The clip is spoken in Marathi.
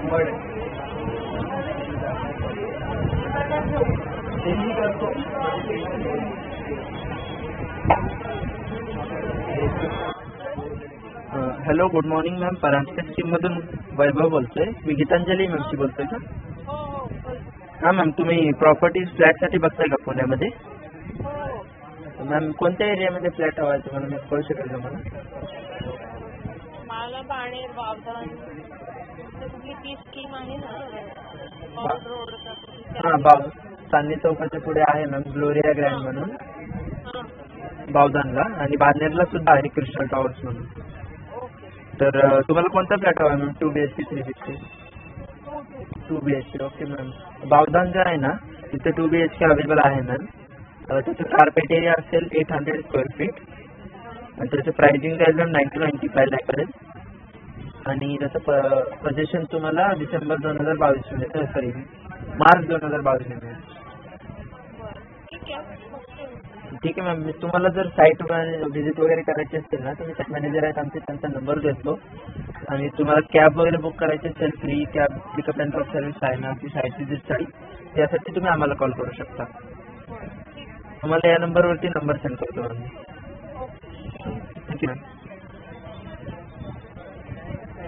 Hello, good morning ma'am. Paranjape स्कीममधून वैभव बोलतोय. मी गीतांजली मॅमशी बोलतोय का? हां मॅम, तुम्ही प्रॉपर्टीज फ्लॅटसाठी बघताय का पुण्यामध्ये? मॅम, कोणत्या एरियामध्ये फ्लॅट हवा आहे तुम्हाला? मी कळू शकेल का मला? मला बाणेर बावधन कुठली ती स्कीम आहे ना रोड हां, चांदणी चौकाच्या पुढे आहे मॅम, ग्लोरिया ग्रँड म्हणून बावधनला, आणि बाणेरला सुद्धा आहे कृष्णा टॉवर्स म्हणून. तर तुम्हाला कोणता फ्लॅट हवा आहे ma'am? 2 BHK 3 BHK? 2 BHK. Okay ma'am. Bavdhan जे आहे ना तिथे 2 BHK अवेलेबल आहे मॅम. त्याचं कार्पेट एरिया असेल 800 स्क्वेअर फीट, आणि त्याचं प्राइसिंग जाईल मॅम 90 to 95 लाख करेल. आणि त्याचं पोझिशन तुम्हाला डिसेंबर 2022 मध्ये, सॉरी मार्च 2022 मध्ये. ठीक आहे मॅम. मी तुम्हाला जर साईट व्हिजिट वगैरे करायची असेल ना, तुम्ही साईट मॅनेजर आहेत आमचे, त्यांचा नंबर देतो. आणि तुम्हाला कॅब वगैरे बुक करायची असेल, free cab pickup and drop service आहे ना आमची साईट व्हिजिटसाठी, त्यासाठी तुम्ही आम्हाला कॉल करू शकता. तुम्हाला या नंबरवरती नंबर सेंड करतो आम्ही. Thank you ma'am.